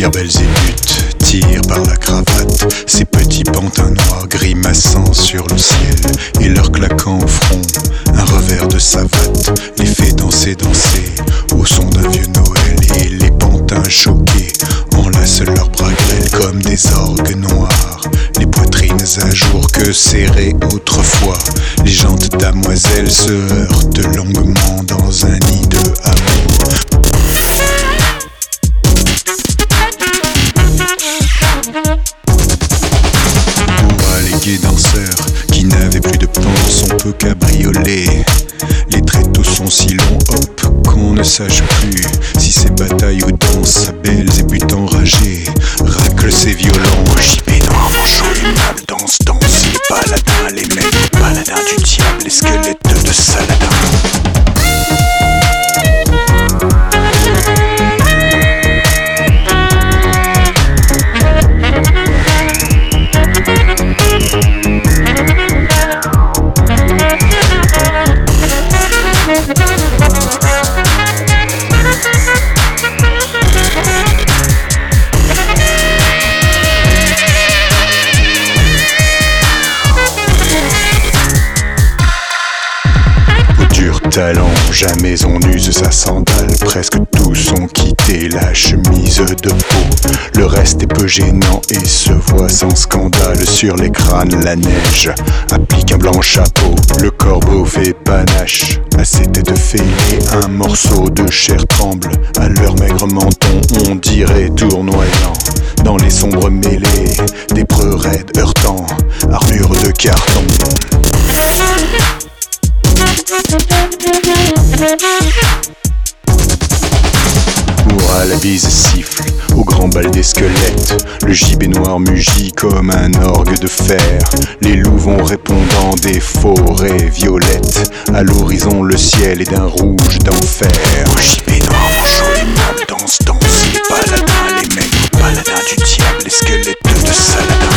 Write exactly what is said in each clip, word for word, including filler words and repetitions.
tire Belzébuth, tire par la cravate ces petits pantins noirs grimaçant sur le ciel et leur claquant au front un revers de savate les fait danser, danser au son d'un vieux Noël. Et les pantins choqués enlacent leurs bras grêles comme des orgues noirs, les poitrines à jour que serrées autrefois. Les jantes damoiselles se heurtent longuement dans un nid de amour. Les gays danseurs qui n'avaient plus de panse, on peut cabrioler. Les tréteaux sont si longs, hop, qu'on ne sache plus si c'est bataille ou danse. Belzébuth enragé racle ses violons. J B noir, manchot, aimable, danse, danse. Les paladins, les mecs, les paladins du diable, les squelettes de Saladin. Talent, jamais on use sa sandale. Presque tous ont quitté la chemise de peau. Le reste est peu gênant et se voit sans scandale. Sur les crânes, la neige applique un blanc chapeau. Le corbeau fait panache à ses têtes fêlées. Un morceau de chair tremble à leur maigre menton. On dirait tournoyant dans les sombres mêlées des preux raides heurtants, armure de carton. Ouah, la bise siffle au grand bal des squelettes. Le gibet noir mugit comme un orgue de fer. Les loups vont répondant des forêts violettes. À l'horizon le ciel est d'un rouge d'enfer. Gibet noir, manchot, aimable, danse, danse. Les paladins, les mecs, les paladins du diable, les squelettes de Saladin.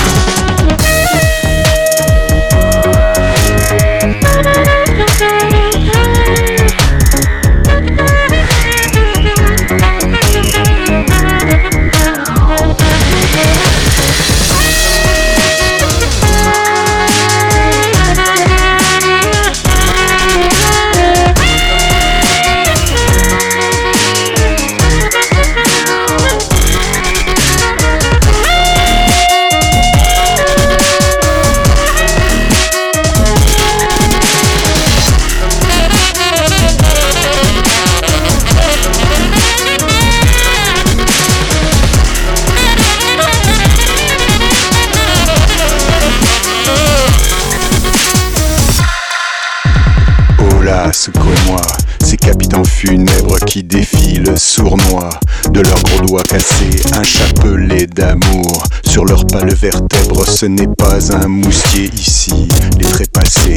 Secoue-moi, ces capitaines funèbres qui défilent sournois. De leurs gros doigts cassés, un chapelet d'amour. Sur leurs pâles vertèbres, ce n'est pas un moustier ici, les trépassés.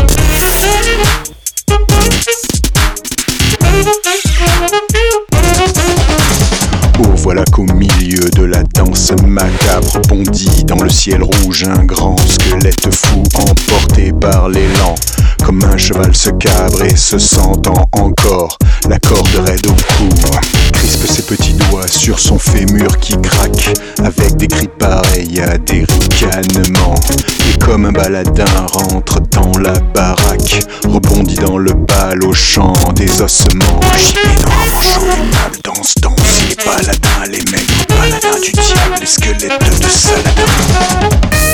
Oh, voilà qu'au milieu de la danse macabre bondit dans le ciel rouge un grand squelette fou, emporté par l'élan. Comme un cheval se cabre et se sentant encore la corde raide au cou. Crispe ses petits doigts sur son fémur qui craque avec des cris pareils à des ricanements. Et comme un baladin rentre dans la baraque, rebondit dans le bal au chant des ossements. Gibet noir, manchot, aimable, danse, danse. Les paladins, les mecs, les paladins du diable, les squelettes de Saladin.